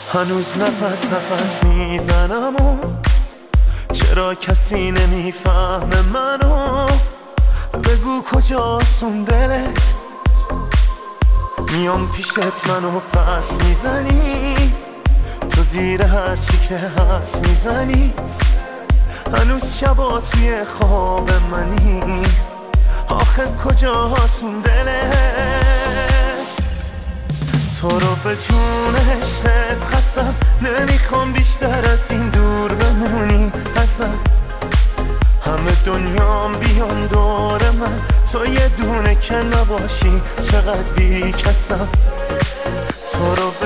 هنوز نفس میزنم و چرا کسی نمیفهمه منو؟ بگو کجاست اون دلت؟ میام پیشت منو پس میزنی، تو زیر هر چی که هست میزنی. هنوز شبا توی خواب منی، آخه کجاست اون دلت؟ تو رو به جون عشقت قسم، نمیخوام بیشتر از این دور بمونی ازم. همه دنیام بیان دور من، تو یه دونه که نباشی چقدر بی کسم. تو رو